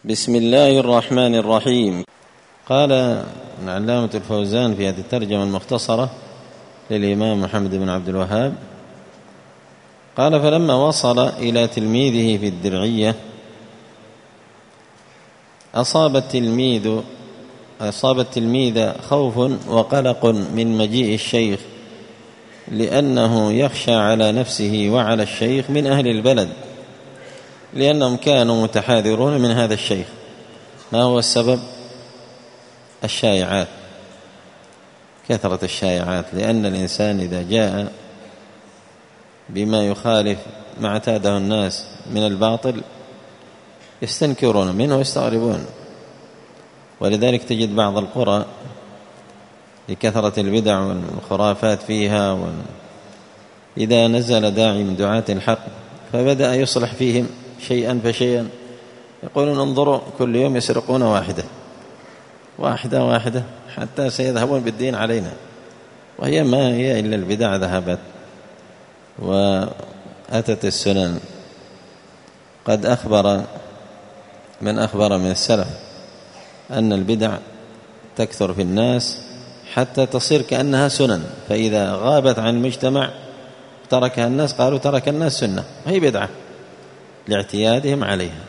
بسم الله الرحمن الرحيم. قال العلامة الفوزان في هذه الترجمة المختصرة للإمام محمد بن عبد الوهاب، قال: فلما وصل إلى تلميذه في الدرعية أصاب التلميذ خوف وقلق من مجيء الشيخ، لأنه يخشى على نفسه وعلى الشيخ من أهل البلد، لأنهم كانوا متحاذرون من هذا الشيخ. ما هو السبب؟ الشائعات، كثرة الشائعات، لأن الإنسان إذا جاء بما يخالف ما اعتاده الناس من الباطل يستنكرون منه ويستغربون. ولذلك تجد بعض القرى لكثرة البدع والخرافات فيها، إذا نزل داعي من دعاة الحق فبدأ يصلح فيهم شيئا فشيئا، يقولون: انظروا كل يوم يسرقون واحدة حتى سيذهبون بالدين علينا، وهي ما هي إلا البدع ذهبت وأتت السنن. قد أخبر من السلف أن البدع تكثر في الناس حتى تصير كأنها سنن، فإذا غابت عن المجتمع تركها الناس، قالوا ترك الناس سنة، وهي بدعة لاعتيادهم عليها.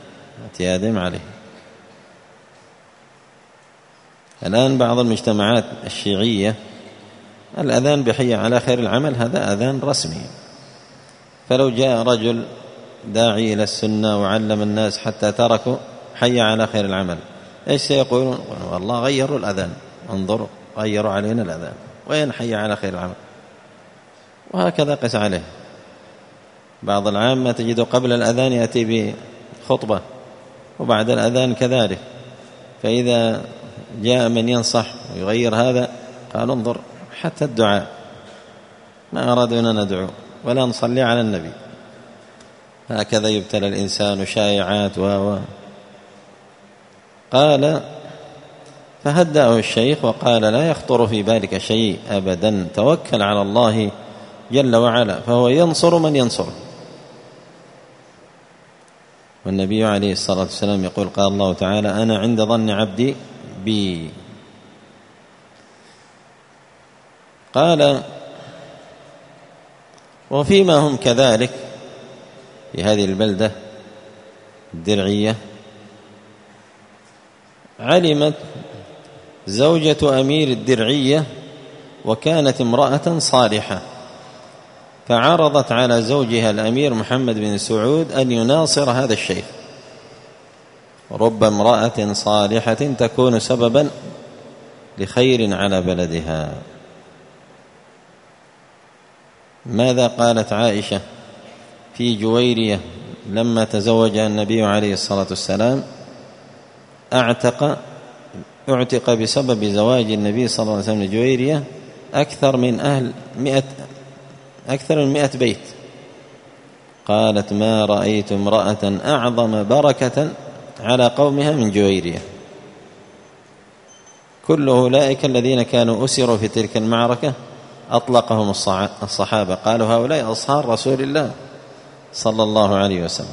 الآن بعض المجتمعات الشيعية الأذان بحي على خير العمل هذا أذان رسمي، فلو جاء رجل داعي إلى السنة وعلم الناس حتى تركوا حي على خير العمل، إيش سيقولون؟ والله غيروا الأذان، انظروا غيروا علينا الأذان، وين حي على خير العمل؟ وهكذا قس عليه. بعض العامة تجد قبل الأذان يأتي بخطبة وبعد الأذان كذلك، فإذا جاء من ينصح ويغير هذا قال: انظر حتى الدعاء ما أرادنا ندعو ولا نصلي على النبي. هكذا يبتلى الإنسان شائعات قال: فهدأه الشيخ وقال: لا يخطر في بالك شيء أبدا، توكل على الله جل وعلا فهو ينصر من ينصره. والنبي عليه الصلاة والسلام يقول: قال الله تعالى: أنا عند ظن عبدي بي. قال: وفيما هم كذلك في هذه البلدة الدرعية علمت زوجة أمير الدرعية، وكانت امرأة صالحة، فعرضت على زوجها الأمير محمد بن سعود أن يناصر هذا الشيخ. رب امرأة صالحة تكون سببا لخير على بلدها. ماذا قالت عائشة في جويرية لما تزوجها النبي عليه الصلاة والسلام؟ اعتق بسبب زواج النبي صلى الله عليه وسلم لجويرية أكثر من 100 بيت. قالت: ما رأيت امرأة أعظم بركة على قومها من جويرية. كل أولئك الذين كانوا أسروا في تلك المعركة أطلقهم الصحابة، قالوا: هؤلاء أصهار رسول الله صلى الله عليه وسلم.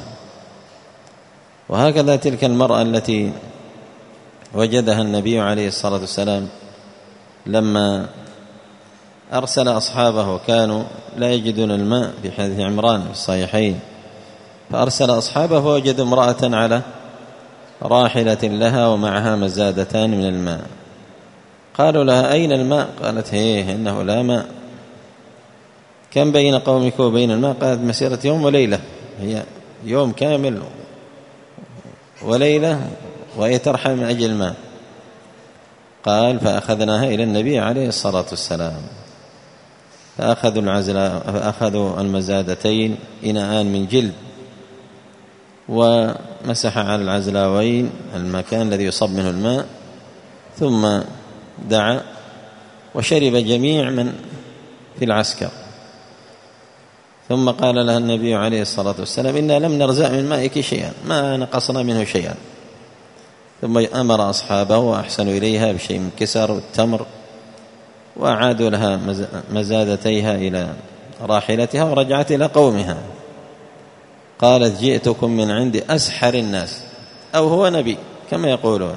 وهكذا تلك المرأة التي وجدها النبي عليه الصلاة والسلام لما أرسل أصحابه وكانوا لا يجدون الماء، في حديث عمران في الصحيحين، فأرسل أصحابه فوجدوا امرأة على راحلة لها ومعها مزادتان من الماء. قالوا لها: أين الماء؟ قالت: إنه لا ماء. كم بين قومك وبين الماء؟ قالت: مسيرة يوم وليلة، هي يوم كامل وليلة وهي ترحل من أجل الماء. قال: فأخذناها إلى النبي عليه الصلاة والسلام، فأخذوا المزادتين، إناءان من جلد، ومسح على العزلاوين المكان الذي يصب منه الماء، ثم دعا وشرب جميع من في العسكر. ثم قال لها النبي عليه الصلاة والسلام: إنا لم نرزع من مائك شيئا، ما نقصنا منه شيئا. ثم أمر أصحابه وأحسنوا إليها بشيء من كسر والتمر، وأعادوا لها مزادتيها إلى راحلتها ورجعت إلى قومها. قالت: جئتكم من عند أسحر الناس، أو هو نبي كما يقولون.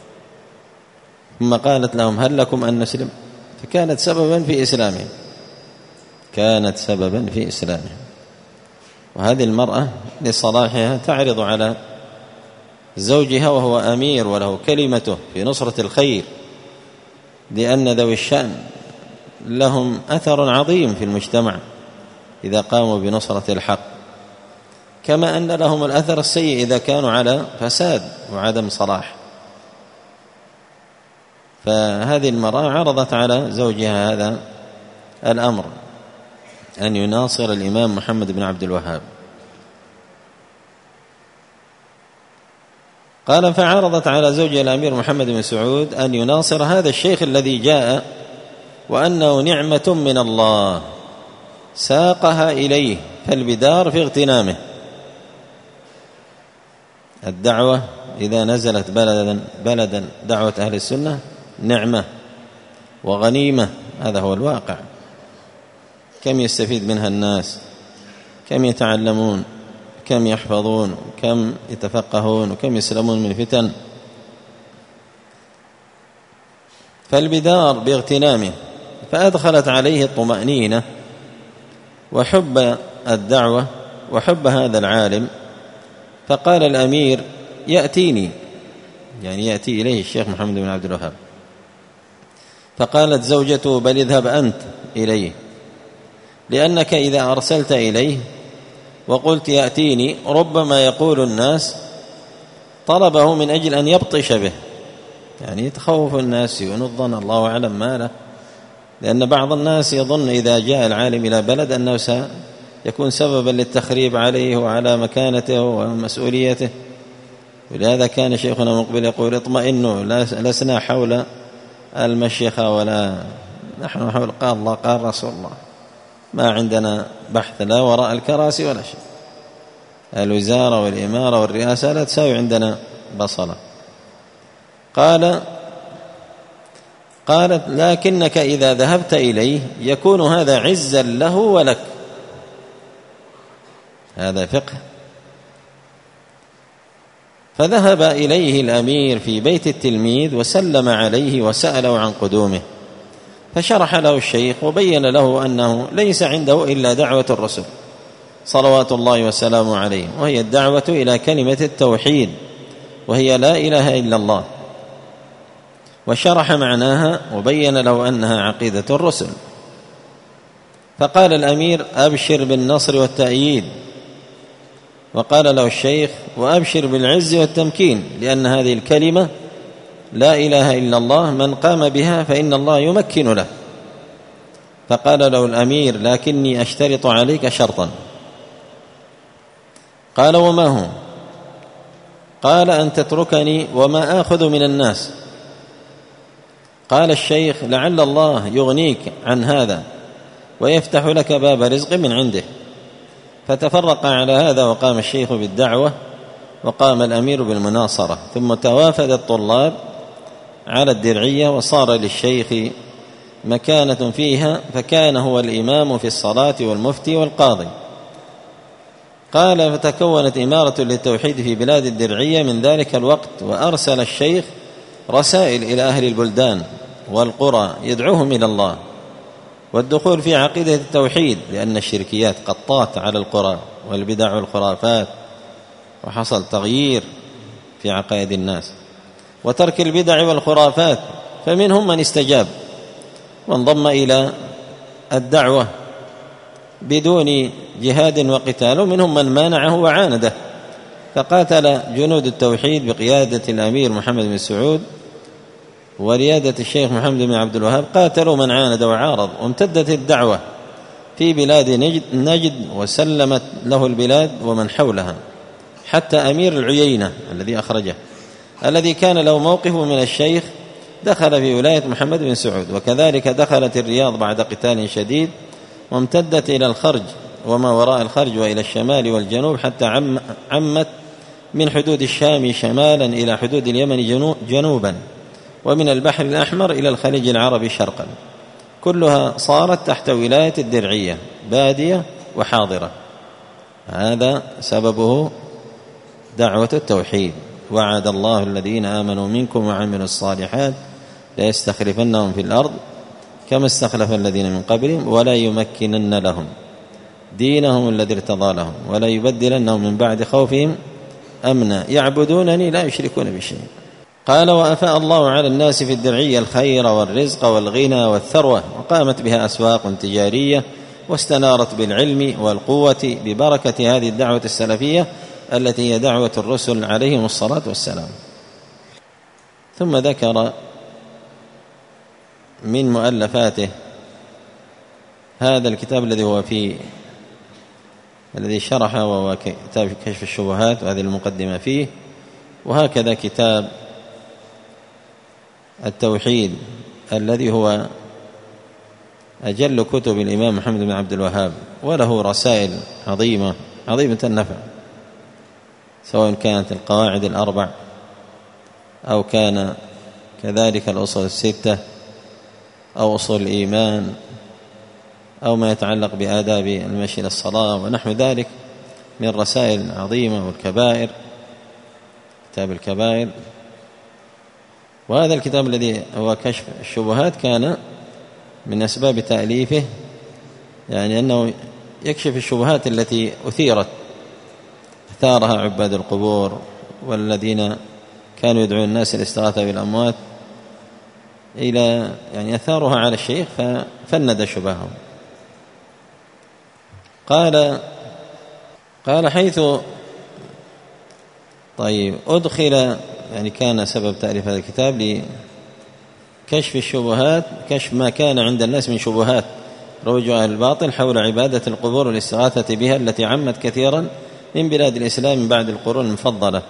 ثم قالت لهم هل لكم أن نسلم؟ فكانت سببا في إسلامهم، كانت سببا في إسلامهم. وهذه المرأة لصلاحها تعرض على زوجها وهو أمير وله كلمته في نصرة الخير، لأن ذوي الشأن لهم أثر عظيم في المجتمع إذا قاموا بنصرة الحق، كما أن لهم الأثر السيء إذا كانوا على فساد وعدم صلاح. فهذه المرأة عرضت على زوجها هذا الأمر، أن يناصر الإمام محمد بن عبد الوهاب. قال فعرضت على زوجها الأمير محمد بن سعود أن يناصر هذا الشيخ الذي جاء وأنه نعمة من الله ساقها إليه، فالبدار في اغتنامه. الدعوة إذا نزلت بلدا دعوة أهل السنة نعمة وغنيمة، هذا هو الواقع. كم يستفيد منها الناس، كم يتعلمون، كم يحفظون، كم يتفقهون، وكم يسلمون من فتن. فالبدار باغتنامه، فأدخلت عليه الطمأنينة وحب الدعوة وحب هذا العالم. فقال الأمير يأتيني، يعني يأتي إليه الشيخ محمد بن عبد الوهاب. فقالت زوجته بل اذهب أنت إليه، لأنك إذا أرسلت إليه وقلت يأتيني ربما يقول الناس طلبه من أجل أن يبطش به، يعني يتخوف الناس ونظن الله أعلم ما له، لأن بعض الناس يظن إذا جاء العالم إلى بلد أنه سيكون سببا للتخريب عليه وعلى مكانته ومسؤوليته. ولهذا كان شيخنا مقبل يقول اطمئنوا لسنا حول المشيخة ولا نحن حول قال الله قال رسول الله، ما عندنا بحث لا وراء الكراسي ولا شيء. الوزارة والإمارة والرئاسة لا تساوي عندنا بصلة. قالت لكنك إذا ذهبت إليه يكون هذا عزا له ولك. هذا فقه. فذهب إليه الأمير في بيت التلميذ وسلم عليه وسأله عن قدومه، فشرح له الشيخ وبين له أنه ليس عنده إلا دعوة الرسول صلوات الله وسلامه عليه، وهي الدعوة إلى كلمة التوحيد، وهي لا إله إلا الله. وشرح معناها وبين له أنها عقيدة الرسل. فقال الأمير أبشر بالنصر والتأييد، وقال له الشيخ وأبشر بالعز والتمكين، لأن هذه الكلمة لا إله إلا الله من قام بها فإن الله يمكن له. فقال له الأمير لكني أشترط عليك شرطا. قال وما هو؟ قال أن تتركني وما آخذ من الناس. قال الشيخ لعل الله يغنيك عن هذا ويفتح لك باب رزق من عنده. فتفرق على هذا وقام الشيخ بالدعوة وقام الأمير بالمناصرة، ثم توافد الطلاب على الدرعية وصار للشيخ مكانة فيها، فكان هو الإمام في الصلاة والمفتي والقاضي. قال فتكونت إمارة للتوحيد في بلاد الدرعية من ذلك الوقت، وأرسل الشيخ رسائل إلى أهل البلدان والقرى يدعوهم إلى الله والدخول في عقيدة التوحيد، لأن الشركيات قد طات على القرى والبدع والخرافات، وحصل تغيير في عقائد الناس وترك البدع والخرافات. فمنهم من استجاب وانضم إلى الدعوة بدون جهاد وقتال، ومنهم من مانعه وعانده. فقاتل جنود التوحيد بقيادة الأمير محمد بن سعود وريادة الشيخ محمد بن عبد الوهاب، قاتلوا من عاند وعارض، وامتدت الدعوة في بلاد نجد وسلمت له البلاد ومن حولها، حتى أمير العيينة الذي أخرجه الذي كان له موقف من الشيخ دخل في ولاية محمد بن سعود. وكذلك دخلت الرياض بعد قتال شديد، وامتدت إلى الخرج وما وراء الخرج وإلى الشمال والجنوب، حتى عمت من حدود الشام شمالا إلى حدود اليمن جنوبا، ومن البحر الأحمر إلى الخليج العربي شرقا، كلها صارت تحت ولاية الدرعية بادية وحاضرة. هذا سببه دعوة التوحيد، وعد الله الذين آمنوا منكم وعملوا الصالحات ليستخلفنهم في الأرض كما استخلف الذين من قبلهم ولا يمكنن لهم دينهم الذي ارتضى لهم ولا يبدلنهم من بعد خوفهم أمنا يعبدونني لا يشركون بشيء. قال وأفاء الله على الناس في الدرعية الخير والرزق والغنى والثروة وقامت بها أسواق تجارية واستنارت بالعلم والقوة ببركة هذه الدعوة السلفية التي هي دعوة الرسل عليهم الصلاة والسلام. ثم ذكر من مؤلفاته هذا الكتاب الذي شرحه وهو كتاب كشف الشبهات وهذه المقدمة فيه، وهكذا كتاب التوحيد الذي هو أجل كتب الإمام محمد بن عبد الوهاب، وله رسائل عظيمة النفع، سواء كانت القواعد الأربع أو كان كذلك الأصول الستة أو أصول الإيمان أو ما يتعلق بآداب المشي للصلاة ونحو ذلك من رسائل عظيمة، والكبائر، كتاب الكبائر. وهذا الكتاب الذي هو كشف الشبهات كان من أسباب تأليفه يعني أنه يكشف الشبهات التي أثارها عباد القبور والذين كانوا يدعون الناس الاستغاثة بالأموات يعني أثارها على الشيخ ففند شبههم. قال حيث أدخل يعني كان سبب تأليف هذا الكتاب لكشف الشبهات، كشف ما كان عند الناس من شبهات روج أهل الباطل حول عبادة القبور والاستغاثة بها التي عمت كثيرا من بلاد الإسلام من بعد القرون المفضلة،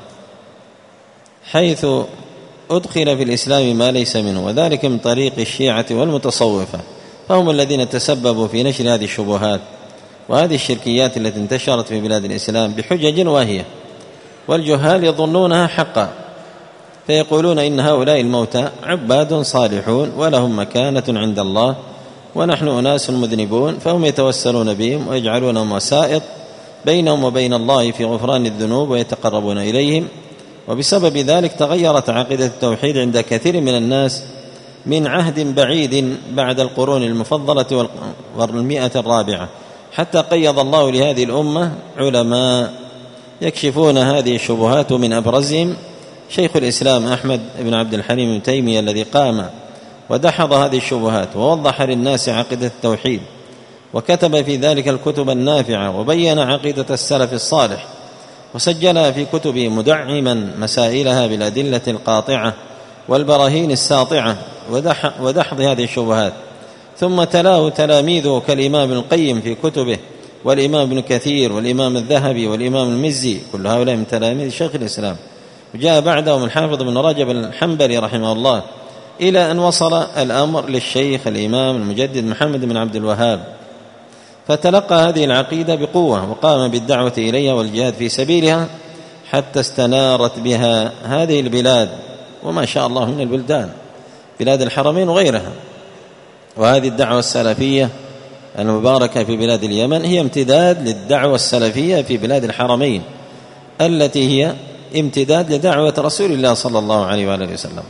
حيث أدخل في الإسلام ما ليس منه، وذلك من طريق الشيعة والمتصوفة، فهم الذين تسببوا في نشر هذه الشبهات وهذه الشركيات التي انتشرت في بلاد الإسلام بحجج واهية، والجهال يظنونها حقا فيقولون إن هؤلاء الموتى عباد صالحون ولهم مكانة عند الله ونحن أناس مذنبون، فهم يتوسلون بهم ويجعلونهم وسائط بينهم وبين الله في غفران الذنوب ويتقربون إليهم. وبسبب ذلك تغيرت عقيدة التوحيد عند كثير من الناس من عهد بعيد بعد القرون المفضلة والمئة الرابعة، حتى قيض الله لهذه الأمة علماء يكشفون هذه الشبهات، من أبرزهم شيخ الإسلام أحمد بن عبد الحليم بن تيمية الذي قام ودحض هذه الشبهات ووضح للناس عقيدة التوحيد وكتب في ذلك الكتب النافعة وبين عقيدة السلف الصالح وسجلها في كتبه مدعما مسائلها بالأدلة القاطعة والبراهين الساطعة ودحض هذه الشبهات. ثم تلاه تلاميذه كالإمام ابن القيم في كتبه والإمام ابن كثير والإمام الذهبي والإمام المزي، كل هؤلاء من تلاميذ شيخ الإسلام. وجاء بعدهم الحافظ بن رجب الحنبلي رحمه الله، إلى أن وصل الأمر للشيخ الإمام المجدد محمد بن عبد الوهاب، فتلقى هذه العقيدة بقوة وقام بالدعوة إليها والجهاد في سبيلها حتى استنارت بها هذه البلاد، وما شاء الله من البلدان، بلاد الحرمين وغيرها. وهذه الدعوة السلفية المباركة في بلاد اليمن هي امتداد للدعوة السلفية في بلاد الحرمين التي هي امتداد لدعوة رسول الله صلى الله عليه وآله وسلم.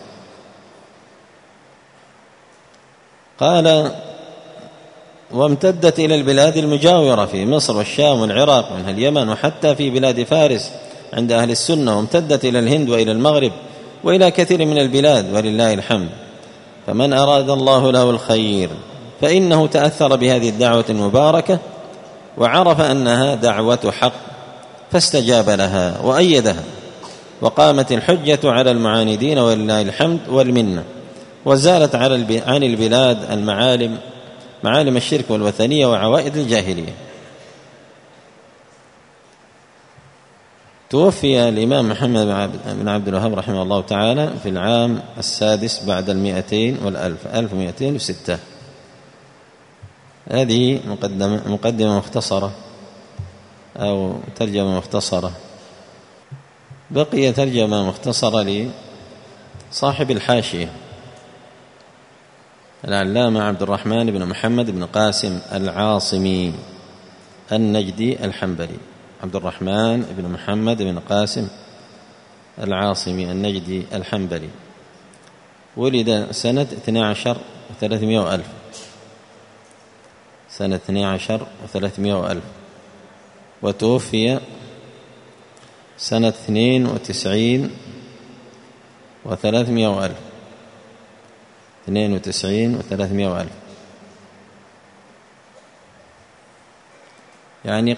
قال وامتدت إلى البلاد المجاورة في مصر والشام والعراق ومنها اليمن، وحتى في بلاد فارس عند أهل السنة، وامتدت إلى الهند وإلى المغرب وإلى كثير من البلاد ولله الحمد. فمن أراد الله له الخير فإنه تأثر بهذه الدعوة المباركة وعرف أنها دعوة حق فاستجاب لها وأيدها، وقامت الحجة على المعاندين ولله الحمد والمنة، وزالت عن البلاد معالم الشرك والوثنية وعوائد الجاهلية. توفي الإمام محمد بن عبد الوهاب رحمه الله تعالى في العام 6 بعد 200 1206. هذه مقدمة مختصرة أو ترجمة مختصرة. بقي ترجمة مختصرة لصاحب الحاشية العلامة عبد الرحمن بن محمد بن قاسم العاصمي النجدي الحنبلي، عبد الرحمن بن محمد بن قاسم العاصمي النجدي الحنبلي، ولد سنة 12 و300 ألف، سنة 12 و300 ألف، وتوفي سنة 92 و300 ألف، 92 و300 ألف، يعني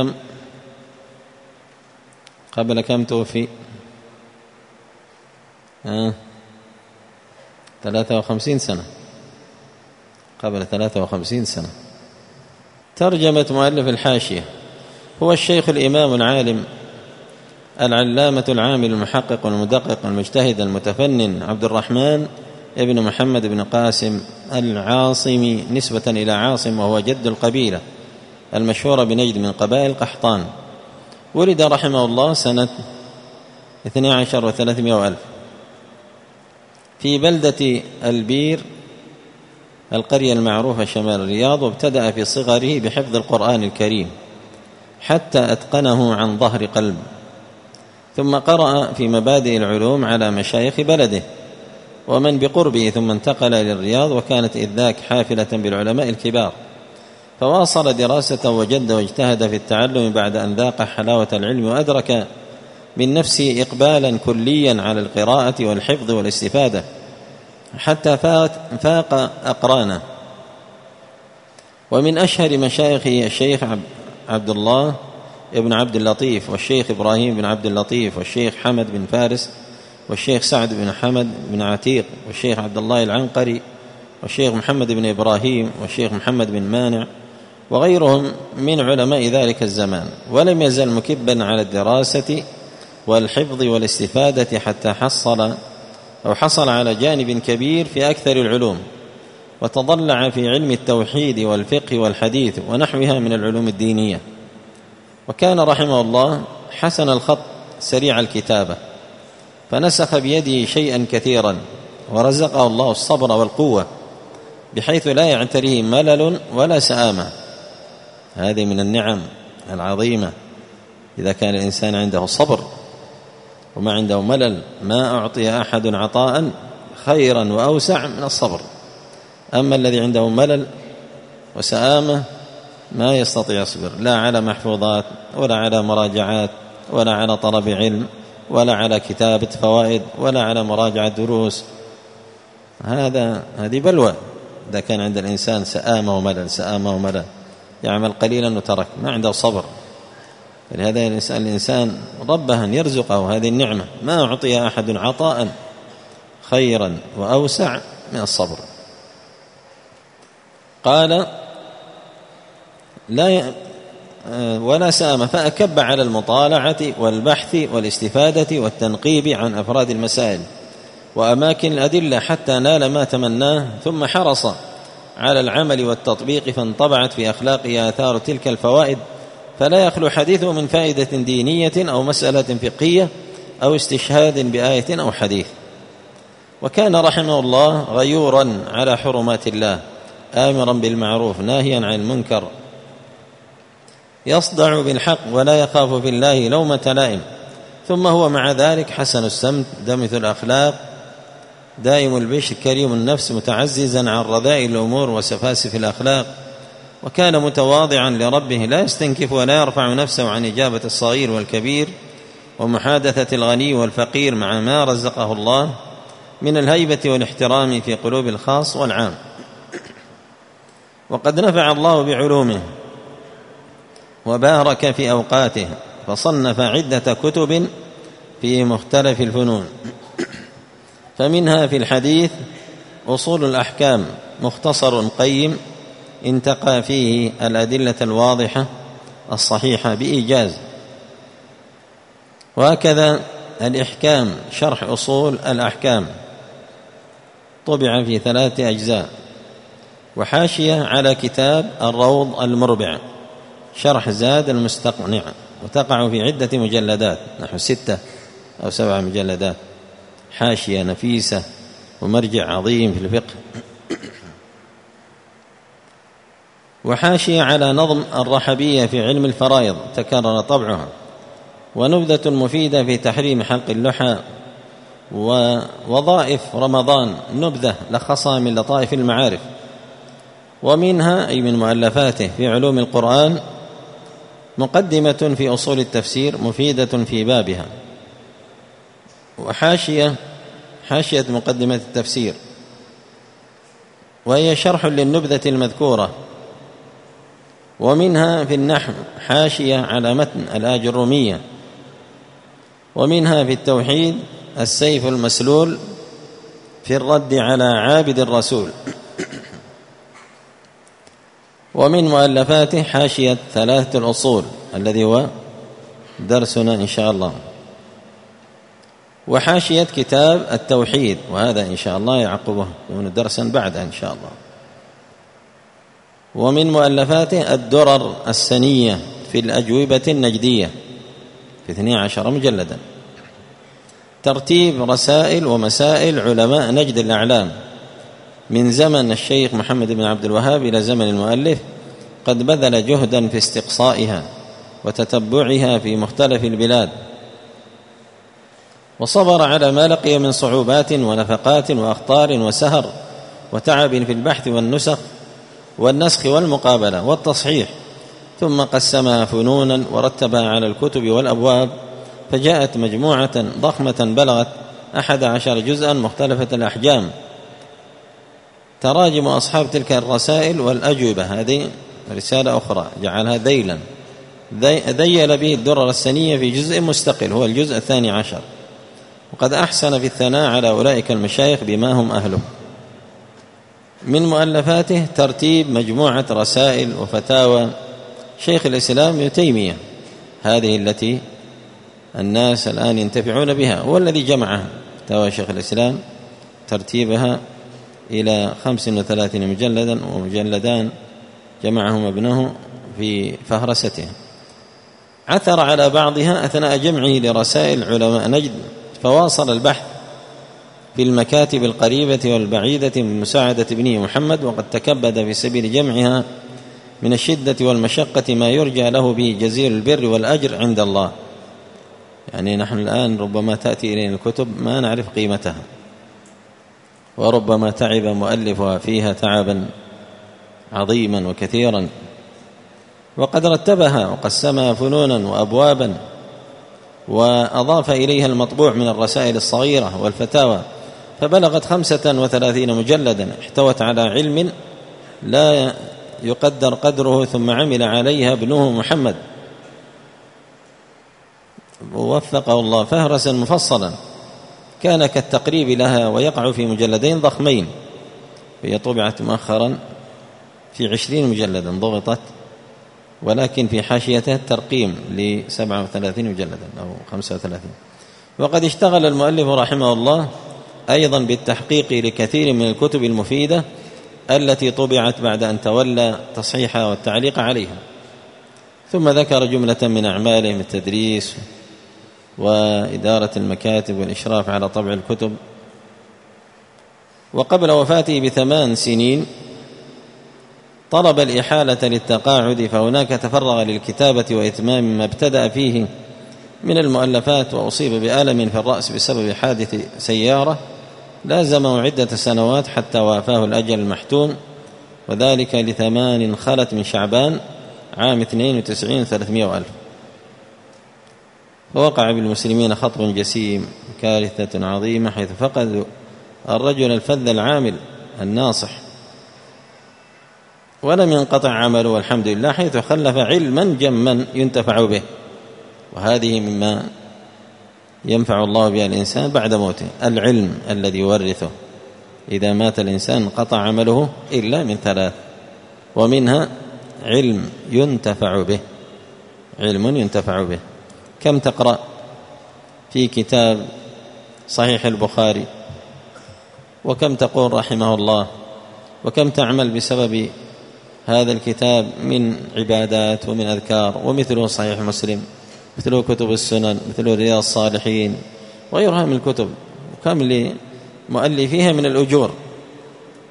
قبل كم توفي؟ 53 سنة، قبل 53 سنة. ترجمة مؤلف الحاشية: هو الشيخ الإمام العالم العلامة العامل المحقق المدقق المجتهد المتفنن عبد الرحمن ابن محمد بن قاسم العاصمي، نسبة إلى عاصم وهو جد القبيلة المشهورة بنجد من قبائل قحطان. ولد رحمه الله سنة 12 و300 ألف في بلدة البير، القرية المعروفة شمال الرياض، وابتدأ في صغره بحفظ القرآن الكريم حتى أتقنه عن ظهر قلب، ثم قرأ في مبادئ العلوم على مشايخ بلده ومن بقربه، ثم انتقل للرياض، وكانت إذ ذاك حافلة بالعلماء الكبار، فواصل دراسته وجد واجتهد في التعلم بعد أن ذاق حلاوة العلم، وأدرك من نفسه إقبالا كليا على القراءة والحفظ والاستفادة حتى فاق أقرانه. ومن أشهر مشايخه الشيخ عبد الله ابن عبد اللطيف، والشيخ إبراهيم بن عبد اللطيف، والشيخ حمد بن فارس، والشيخ سعد بن حمد بن عتيق، والشيخ عبد الله العنقري، والشيخ محمد بن إبراهيم، والشيخ محمد بن مانع، وغيرهم من علماء ذلك الزمان. ولم يزل مكبا على الدراسة والحفظ والاستفادة حتى حصل على جانب كبير في أكثر العلوم، وتضلع في علم التوحيد والفقه والحديث ونحوها من العلوم الدينية. وكان رحمه الله حسن الخط سريع الكتابة، فنسخ بيده شيئا كثيرا، ورزقه الله الصبر والقوة بحيث لا يعتريه ملل ولا سآمة. هذه من النعم العظيمة إذا كان الإنسان عنده صبر وما عنده ملل. ما أعطي أحد عطاء خيرا وأوسع من الصبر، أما الذي عنده ملل وسآمة ما يستطيع يصبر، لا على محفوظات ولا على مراجعات ولا على طلب علم ولا على كتابة فوائد ولا على مراجعة دروس. هذه بلوى إذا كان عند الإنسان سآمة وملل، يعمل قليلا وترك، ما عنده صبر. فلهذا الإنسان ربه أن يرزقه هذه النعمة، ما أعطي أحد عطاء خيرا وأوسع من الصبر. قال ولا سام، فأكب على المطالعة والبحث والاستفادة والتنقيب عن أفراد المسائل وأماكن الأدلة حتى نال ما تمناه، ثم حرص على العمل والتطبيق، فانطبعت في أخلاقه آثار تلك الفوائد، فلا يخلو حديثه من فائدة دينية أو مسألة فقهية أو استشهاد بآية أو حديث. وكان رحمه الله غيورا على حرمات الله، آمرا بالمعروف ناهيا عن المنكر، يصدع بالحق ولا يخاف في الله لومة لائم، ثم هو مع ذلك حسن السمت دمث الأخلاق دائم البشر كريم النفس متعززا عن رذائل الأمور وسفاسف الأخلاق، وكان متواضعا لربه لا يستنكف ولا يرفع نفسه عن إجابة الصغير والكبير ومحادثة الغني والفقير، مع ما رزقه الله من الهيبة والاحترام في قلوب الخاص والعام. وقد نفع الله بعلومه وبارك في أوقاته، فصنف عدة كتب في مختلف الفنون، فمنها في الحديث أصول الأحكام مختصر قيم انتقى فيه الأدلة الواضحة الصحيحة بإيجاز، وهكذا الإحكام شرح أصول الأحكام طبع في 3 أجزاء، وحاشية على كتاب الروض المربع شرح زاد المستقنع، وتقع في عدة مجلدات نحو 6 أو 7 مجلدات، حاشية نفيسة ومرجع عظيم في الفقه. وحاشية على نظم الرحبية في علم الفرائض تكرر طبعها، ونبذة مفيدة في تحريم حلق اللحى، ووظائف رمضان نبذة لخصها من لطائف المعارف. ومنها أي من مؤلفاته في علوم القرآن مقدمة في أصول التفسير مفيدة في بابها، وحاشية مقدمة التفسير وهي شرح للنبذة المذكورة. ومنها في النحو حاشية على متن الآجرومية. ومنها في التوحيد السيف المسلول في الرد على عابد الرسول. ومن مؤلفاته حاشية ثلاثة الأصول الذي هو درسنا إن شاء الله، وحاشية كتاب التوحيد، وهذا إن شاء الله يعقبه يكون درسا بعد إن شاء الله. ومن مؤلفاته الدرر السنية في الأجوبة النجدية في 12 مجلدا، ترتيب رسائل ومسائل علماء نجد الأعلام من زمن الشيخ محمد بن عبد الوهاب إلى زمن المؤلف، قد بذل جهدا في استقصائها وتتبعها في مختلف البلاد، وصبر على ما لقي من صعوبات ونفقات وأخطار وسهر وتعب في البحث والنسخ والمقابلة والتصحيح، ثم قسمها فنونا ورتبها على الكتب والأبواب، فجاءت مجموعة ضخمة بلغت 11 جزءا مختلفة الأحجام. تراجم أصحاب تلك الرسائل والأجوبة، هذه رسالة أخرى جعلها ذيلا، ذيل به الدرر السنية في جزء مستقل هو الجزء 12، وقد أحسن في الثناء على أولئك المشايخ بما هم أهله. من مؤلفاته ترتيب مجموعة رسائل وفتاوى شيخ الإسلام ابن تيمية، هذه التي الناس الآن ينتفعون بها، هو الذي جمعها فتاوى شيخ الإسلام ترتيبها إلى 35 مجلدا ومجلدان جمعهم ابنه في فهرسته. عثر على بعضها أثناء جمعه لرسائل علماء نجد، فواصل البحث في المكاتب القريبة والبعيدة من مساعدة ابنه محمد، وقد تكبد في سبيل جمعها من الشدة والمشقة ما يرجى له به جزيل البر والأجر عند الله. يعني نحن الآن ربما تأتي إلينا الكتب ما نعرف قيمتها، وربما تعب مؤلفها فيها تعبا عظيما وكثيرا، وقد رتبها وقسمها فنونا وأبوابا، وأضاف إليها المطبوع من الرسائل الصغيرة والفتاوى، فبلغت 35 مجلدا، احتوت على علم لا يقدر قدره، ثم عمل عليها ابنه محمد ووفقه الله فهرسا مفصلا كان كالتقريب لها، ويقع في مجلدين ضخمين، هي طبعت مؤخرا في 20 مجلدا ضغطت، ولكن في حاشيته الترقيم ل37 مجلدا أو 35. وقد اشتغل المؤلف رحمه الله أيضا بالتحقيق لكثير من الكتب المفيدة التي طبعت بعد أن تولى تصحيحها والتعليق عليها، ثم ذكر جملة من أعماله من التدريس وإدارة المكاتب والإشراف على طبع الكتب. وقبل وفاته ب8 سنين طلب الإحالة للتقاعد، فهناك تفرغ للكتابة وإتمام ما ابتدأ فيه من المؤلفات، وأصيب بألم في الرأس بسبب حادث سيارة لازمه عدة سنوات حتى وافاه الأجل المحتوم، وذلك ل8 خلت من شعبان عام 92 300 ألف. فوقع بالمسلمين خطب جسيم، كارثة عظيمة، حيث فقدوا الرجل الفذ العامل الناصح، ولم ينقطع عمله والحمد لله، حيث خلف علما جما ينتفع به، وهذه مما ينفع الله بها الإنسان بعد موته، العلم الذي يورثه. إذا مات الإنسان انقطع عمله إلا من 3، ومنها علم ينتفع به، علم ينتفع به. كم تقرأ في كتاب صحيح البخاري، وكم تقول رحمه الله، وكم تعمل بسبب هذا الكتاب من عبادات ومن أذكار، ومثله صحيح مسلم، مثله كتب السنن، مثله رياض الصالحين وغيرها من الكتب، وكم لمؤلفيها من الأجور،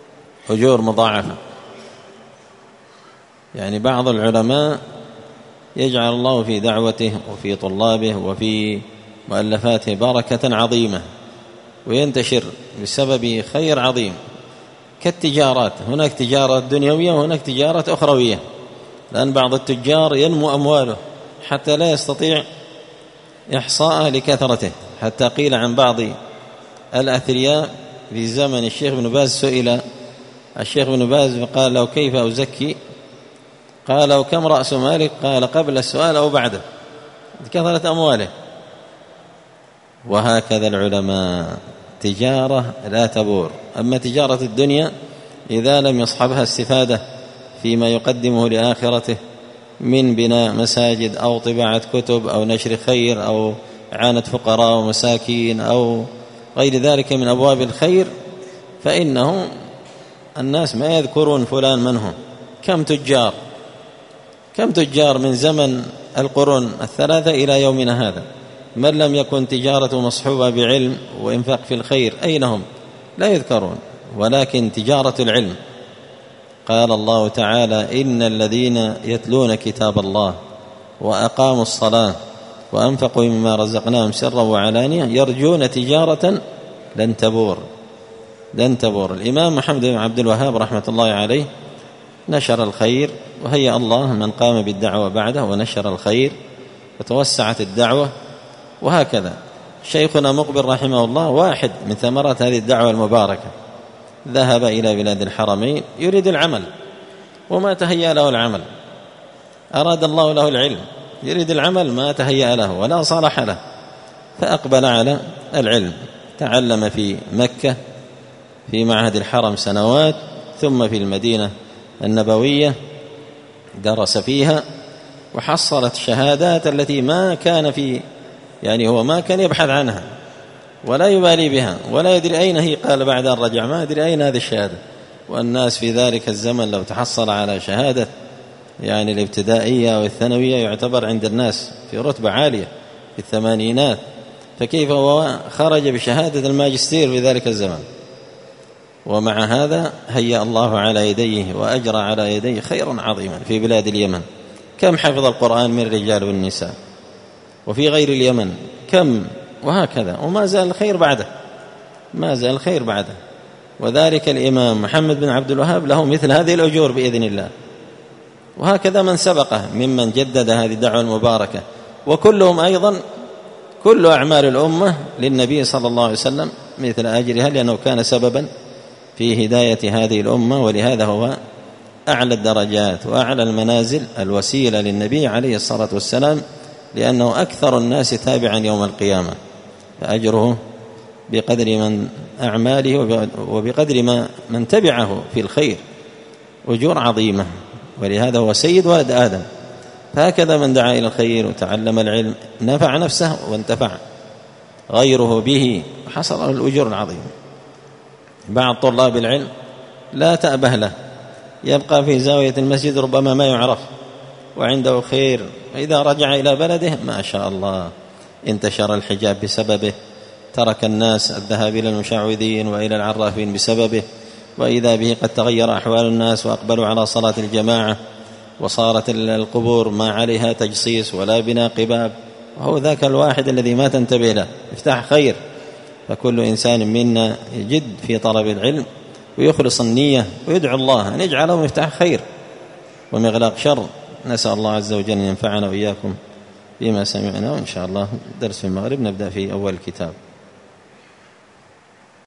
أجور مضاعفة. يعني بعض العلماء يجعل الله في دعوته وفي طلابه وفي مؤلفاته بركة عظيمة، وينتشر بسبب خير عظيم. كالتجارات، هناك تجارة دنيوية وهناك تجارة أخروية، لأن بعض التجار ينمو أمواله حتى لا يستطيع إحصاءه لكثرته، حتى قيل عن بعض الأثرياء في زمن الشيخ بن باز، سئل الشيخ بن باز فقال له كيف أزكي؟ قال وكم رأس مالك؟ قال قبل السؤال أو بعده، كثرة أمواله. وهكذا العلماء، تجارة لا تبور. أما تجارة الدنيا إذا لم يصحبها استفادة فيما يقدمه لآخرته من بناء مساجد أو طباعة كتب أو نشر خير أو إعانة فقراء ومساكين أو غير ذلك من أبواب الخير، فإنه الناس ما يذكرون فلان من هو. كم تجار من زمن القرون الثلاثة إلى يومنا هذا، من لم يكن تجارة مصحوبة بعلم وإنفاق في الخير أين هم؟ لا يذكرون. ولكن تجارة العلم، قال الله تعالى إن الذين يتلون كتاب الله وأقاموا الصلاة وأنفقوا مما رزقناهم سرا وعلانية يرجون تجارة لن تبور. الإمام محمد بن عبد الوهاب رحمة الله عليه نشر الخير، وهيأ الله من قام بالدعوة بعده ونشر الخير وتوسعت الدعوة. وهكذا شيخنا مقبل رحمه الله واحد من ثمرات هذه الدعوة المباركة، ذهب إلى بلاد الحرمين يريد العمل وما تهيأ له العمل، أراد الله له العلم، يريد العمل ما تهيأ له ولا صالح له، فأقبل على العلم. تعلم في مكة في معهد الحرم سنوات، ثم في المدينة النبوية درس فيها وحصلت الشهادات التي ما كان هو ما كان يبحث عنها ولا يبالي بها ولا يدري أين هي. قال بعد أن رجع ما أدري أين هذه الشهادة. والناس في ذلك الزمن لو تحصل على شهادة الابتدائية والثانوية يعتبر عند الناس في رتبة عالية في الثمانينات، فكيف هو خرج بشهادة الماجستير في ذلك الزمن؟ ومع هذا هيأ الله على يديه وأجرى على يديه خيرا عظيما في بلاد اليمن. كم حفظ القرآن من الرجال والنساء، وفي غير اليمن كم، وهكذا. وما زال الخير بعده. وذلك الإمام محمد بن عبد الوهاب له مثل هذه الأجور بإذن الله، وهكذا من سبقه ممن جدد هذه الدعوة المباركة، وكلهم أيضا كل أعمال الأمة للنبي صلى الله عليه وسلم مثل أجرها، لأنه كان سببا في هداية هذه الأمة. ولهذا هو أعلى الدرجات وأعلى المنازل، الوسيلة للنبي عليه الصلاة والسلام، لأنه أكثر الناس تابعا يوم القيامة، فأجره بقدر من أعماله وبقدر من تبعه في الخير أجور عظيمة. ولهذا هو سيد ولد آدم. فهكذا من دعا إلى الخير وتعلم العلم نفع نفسه وانتفع غيره به، حصل له الأجور العظيمة. بعض طلاب العلم لا تأبه له، يبقى في زاوية المسجد ربما ما يعرف وعنده خير، فإذا رجع إلى بلده ما شاء الله انتشر الحجاب بسببه، ترك الناس الذهاب إلى المشعوذين وإلى العرافين بسببه، وإذا به قد تغير أحوال الناس وأقبلوا على صلاة الجماعة، وصارت القبور ما عليها تجصيص ولا بناء قباب، وهو ذاك الواحد الذي ما تنتبه له مفتاح خير. فكل إنسان منا يجد في طلب العلم ويخلص النية ويدعو الله أن يجعله مفتاح خير ومغلاق شر. نسأل الله عز وجل أن ينفعنا وإياكم بما سمعنا. وإن شاء الله درس في المغرب نبدأ في أول الكتاب.